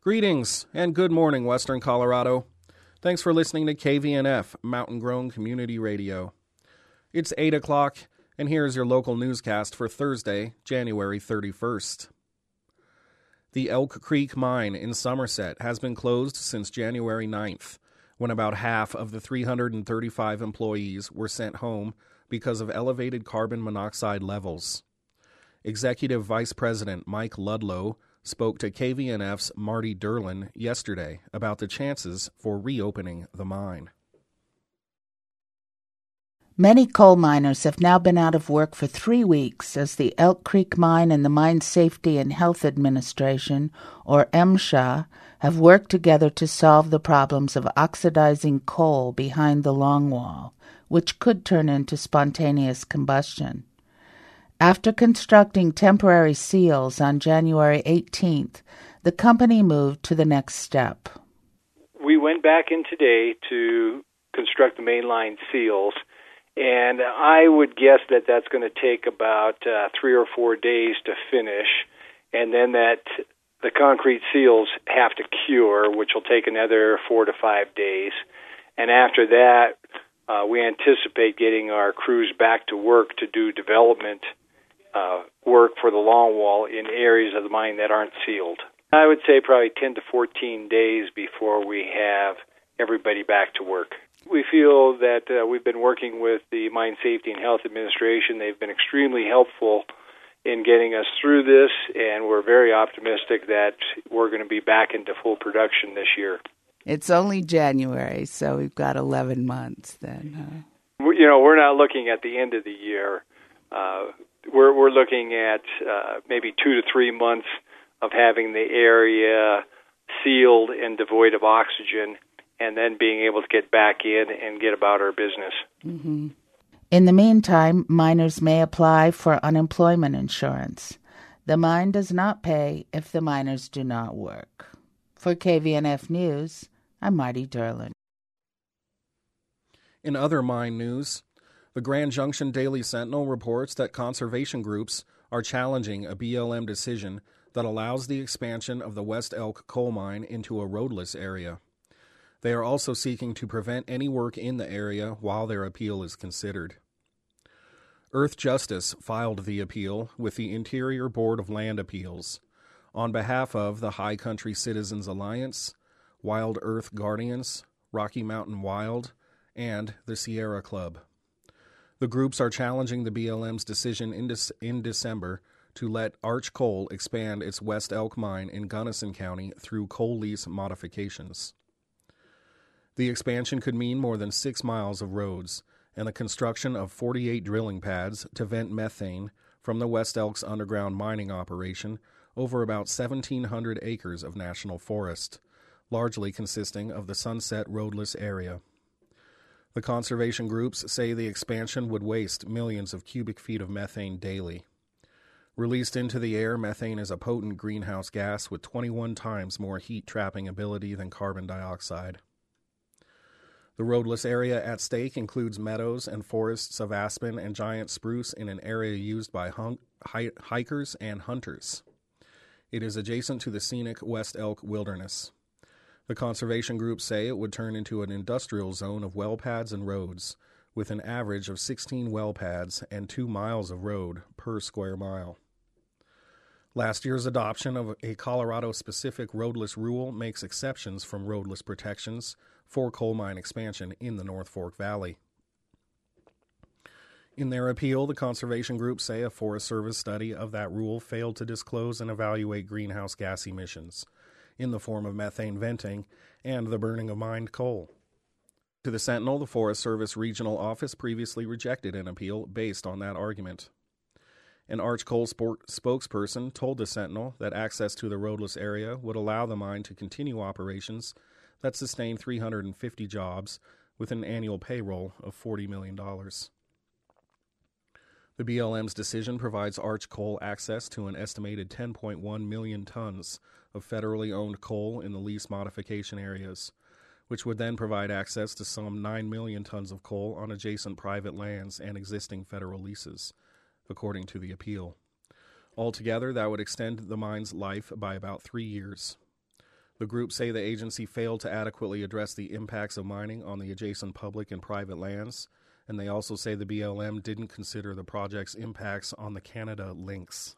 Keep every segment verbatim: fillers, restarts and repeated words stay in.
Greetings and good morning, Western Colorado. Thanks for listening to K V N F, Mountain Grown Community Radio. It's eight o'clock, and here's your local newscast for Thursday, January thirty-first. The Elk Creek Mine in Somerset has been closed since January ninth, when about half of the three hundred thirty-five employees were sent home because of elevated carbon monoxide levels. Executive Vice President Mike Ludlow spoke to K V N F's Marty Derlin yesterday about the chances for reopening the mine. Many coal miners have now been out of work for three weeks as the Elk Creek Mine and the Mine Safety and Health Administration, or M S H A, have worked together to solve the problems of oxidizing coal behind the longwall, which could turn into spontaneous combustion. After constructing temporary seals on January eighteenth, the company moved to the next step. We went back in today to construct the mainline seals, and I would guess that that's going to take about uh, three or four days to finish, and then that the concrete seals have to cure, which will take another four to five days. And after that, uh, we anticipate getting our crews back to work to do development Uh, work for the longwall in areas of the mine that aren't sealed. I would say probably ten to fourteen days before we have everybody back to work. We feel that uh, we've been working with the Mine Safety and Health Administration. They've been extremely helpful in getting us through this, and we're very optimistic that we're going to be back into full production this year. It's only January, so we've got eleven months then, huh? You know, we're not looking at the end of the year. Uh, We're we're looking at uh, maybe two to three months of having the area sealed and devoid of oxygen, and then being able to get back in and get about our business. Mm-hmm. In the meantime, miners may apply for unemployment insurance. The mine does not pay if the miners do not work. For K V N F News, I'm Marty Derlin. In other mine news, the Grand Junction Daily Sentinel reports that conservation groups are challenging a B L M decision that allows the expansion of the West Elk coal mine into a roadless area. They are also seeking to prevent any work in the area while their appeal is considered. Earth Justice filed the appeal with the Interior Board of Land Appeals on behalf of the High Country Citizens Alliance, Wild Earth Guardians, Rocky Mountain Wild, and the Sierra Club. The groups are challenging the B L M's decision in, De- in December to let Arch Coal expand its West Elk mine in Gunnison County through coal lease modifications. The expansion could mean more than six miles of roads and the construction of forty-eight drilling pads to vent methane from the West Elk's underground mining operation over about seventeen hundred acres of national forest, largely consisting of the Sunset Roadless area. The conservation groups say the expansion would waste millions of cubic feet of methane daily. Released into the air, methane is a potent greenhouse gas with twenty-one times more heat-trapping ability than carbon dioxide. The roadless area at stake includes meadows and forests of aspen and giant spruce in an area used by hun- hi- hikers and hunters. It is adjacent to the scenic West Elk Wilderness. The conservation groups say it would turn into an industrial zone of well pads and roads, with an average of sixteen well pads and two miles of road per square mile. Last year's adoption of a Colorado-specific roadless rule makes exceptions from roadless protections for coal mine expansion in the North Fork Valley. In their appeal, the conservation groups say a Forest Service study of that rule failed to disclose and evaluate greenhouse gas emissions in the form of methane venting and the burning of mined coal. To the Sentinel, the Forest Service Regional Office previously rejected an appeal based on that argument. An Arch Coal sport spokesperson told the Sentinel that access to the roadless area would allow the mine to continue operations that sustain three hundred fifty jobs with an annual payroll of forty million dollars. The B L M's decision provides Arch Coal access to an estimated ten point one million tons of federally owned coal in the lease modification areas, which would then provide access to some nine million tons of coal on adjacent private lands and existing federal leases, according to the appeal. Altogether, that would extend the mine's life by about three years. The groups say the agency failed to adequately address the impacts of mining on the adjacent public and private lands, and they also say the B L M didn't consider the project's impacts on the Canada links.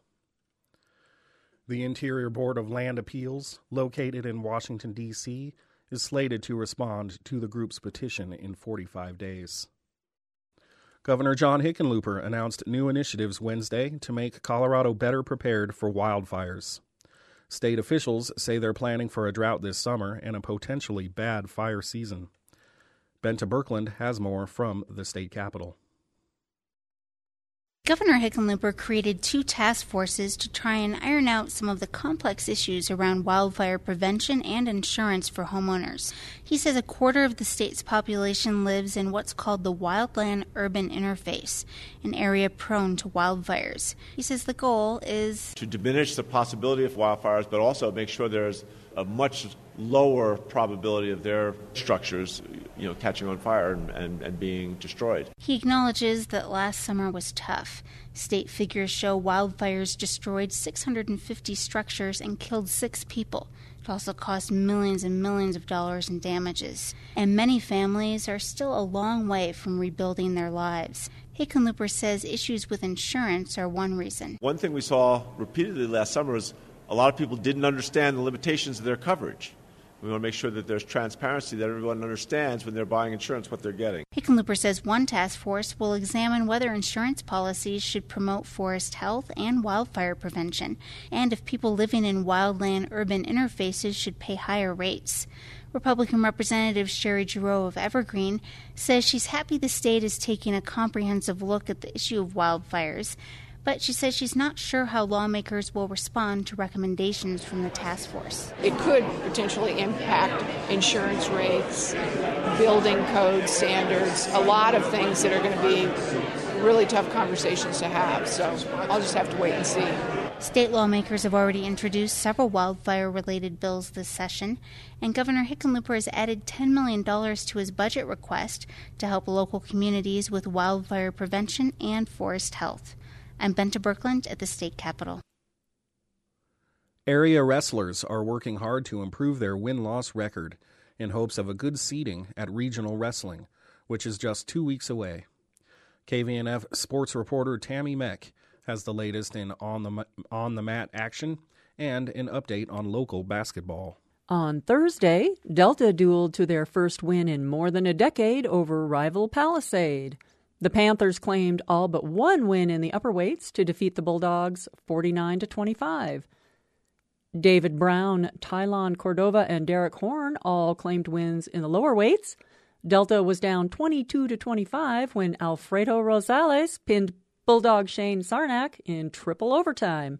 The Interior Board of Land Appeals, located in Washington, D C, is slated to respond to the group's petition in forty-five days. Governor John Hickenlooper announced new initiatives Wednesday to make Colorado better prepared for wildfires. State officials say they're planning for a drought this summer and a potentially bad fire season. Benta Birkeland has more from the state capitol. Governor Hickenlooper created two task forces to try and iron out some of the complex issues around wildfire prevention and insurance for homeowners. He says a quarter of the state's population lives in what's called the wildland-urban interface, an area prone to wildfires. He says the goal is to diminish the possibility of wildfires, but also make sure there's a much lower probability of their structures, you know, catching on fire and, and, and being destroyed. He acknowledges that last summer was tough. State figures show wildfires destroyed six hundred fifty structures and killed six people. It also cost millions and millions of dollars in damages. And many families are still a long way from rebuilding their lives. Hickenlooper says issues with insurance are one reason. One thing we saw repeatedly last summer is a lot of people didn't understand the limitations of their coverage. We want to make sure that there's transparency, that everyone understands when they're buying insurance what they're getting. Hickenlooper says one task force will examine whether insurance policies should promote forest health and wildfire prevention, and if people living in wildland-urban interfaces should pay higher rates. Republican Representative Sherry Giroux of Evergreen says she's happy the state is taking a comprehensive look at the issue of wildfires, but she says she's not sure how lawmakers will respond to recommendations from the task force. It could potentially impact insurance rates, building code standards, a lot of things that are going to be really tough conversations to have. So I'll just have to wait and see. State lawmakers have already introduced several wildfire-related bills this session, and Governor Hickenlooper has added ten million dollars to his budget request to help local communities with wildfire prevention and forest health. I'm Benta Birkeland at the state capitol. Area wrestlers are working hard to improve their win-loss record in hopes of a good seeding at regional wrestling, which is just two weeks away. K V N F sports reporter Tammy Meck has the latest in on the on the mat action and an update on local basketball. On Thursday, Delta dueled to their first win in more than a decade over rival Palisade. The Panthers claimed all but one win in the upper weights to defeat the Bulldogs forty-nine to twenty-five. David Brown, Tylon Cordova, and Derek Horn all claimed wins in the lower weights. Delta was down twenty-two to twenty-five when Alfredo Rosales pinned Bulldog Shane Sarnak in triple overtime.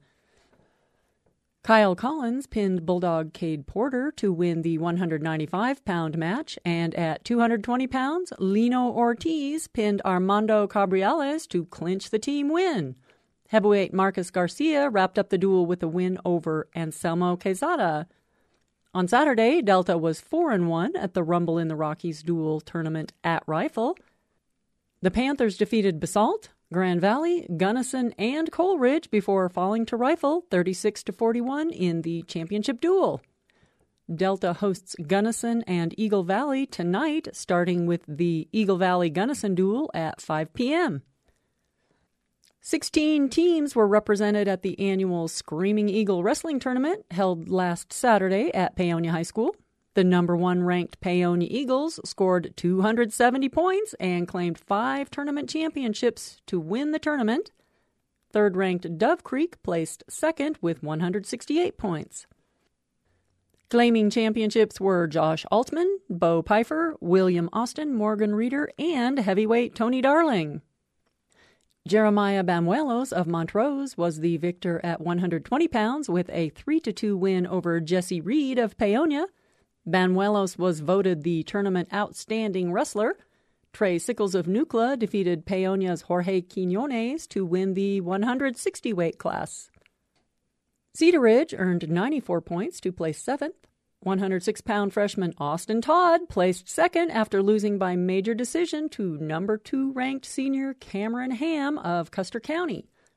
Kyle Collins pinned Bulldog Cade Porter to win the one ninety-five pound match, and at two hundred twenty pounds, Lino Ortiz pinned Armando Cabriales to clinch the team win. Heavyweight Marcus Garcia wrapped up the duel with a win over Anselmo Quezada. On Saturday, Delta was four and one at the Rumble in the Rockies duel tournament at Rifle. The Panthers defeated Basalt, Grand Valley, Gunnison, and Coleridge before falling to Rifle thirty-six to forty-one in the championship duel. Delta hosts Gunnison and Eagle Valley tonight, starting with the Eagle Valley-Gunnison duel at five p.m. Sixteen teams were represented at the annual Screaming Eagle Wrestling Tournament held last Saturday at Paonia High School. The number one ranked Paonia Eagles scored two hundred seventy points and claimed five tournament championships to win the tournament. Third-ranked Dove Creek placed second with one hundred sixty-eight points. Claiming championships were Josh Altman, Bo Pfeiffer, William Austin, Morgan Reeder, and heavyweight Tony Darling. Jeremiah Bamuelos of Montrose was the victor at one hundred twenty pounds with a three to two win over Jesse Reed of Paonia. Banuelos was voted the tournament outstanding wrestler. Trey Sickles of Nucla defeated Paonia's Jorge Quinones to win the one hundred sixty weight class. Cedar Ridge earned ninety-four points to place seventh. one hundred six pound freshman Austin Todd placed second after losing by major decision to number two ranked senior Cameron Ham of Custer County.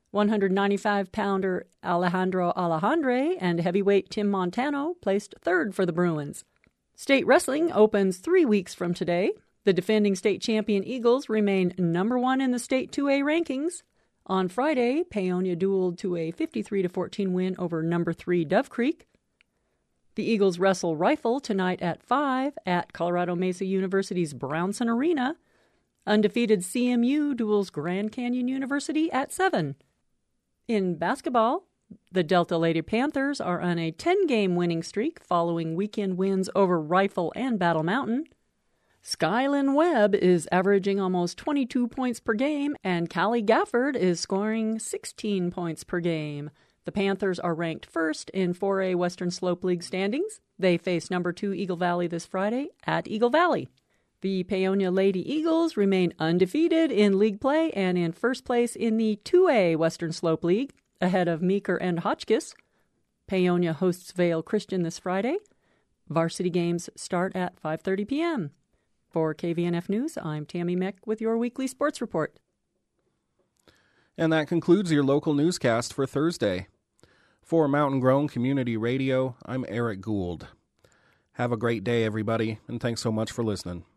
one ninety-five pounder Alejandro Alejandre and heavyweight Tim Montano placed third for the Bruins. State wrestling opens three weeks from today. The defending state champion Eagles remain number one in the state two A rankings. On Friday, Paonia dueled to a fifty-three to fourteen win over number three Dove Creek. The Eagles wrestle rifle tonight at five at Colorado Mesa University's Brownson Arena. Undefeated C M U duels Grand Canyon University at seven. In basketball, the Delta Lady Panthers are on a ten-game winning streak following weekend wins over Rifle and Battle Mountain. Skylin Webb is averaging almost twenty-two points per game, and Callie Gafford is scoring sixteen points per game. The Panthers are ranked first in four A Western Slope League standings. They face number two Eagle Valley this Friday at Eagle Valley. The Paonia Lady Eagles remain undefeated in league play and in first place in the two A Western Slope League, ahead of Meeker and Hotchkiss. Paonia hosts Vale Christian this Friday. Varsity games start at five thirty p.m. For K V N F News, I'm Tammy Meck with your weekly sports report. And that concludes your local newscast for Thursday. For Mountain Grown Community Radio, I'm Eric Gould. Have a great day, everybody, and thanks so much for listening.